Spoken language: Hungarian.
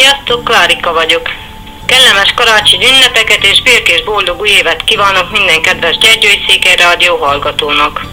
Sziasztok, Klárika vagyok. Kellemes karácsonyi ünnepeket és békés boldog új évet kívánok minden kedves Gyergyói Székely Rádió hallgatónak.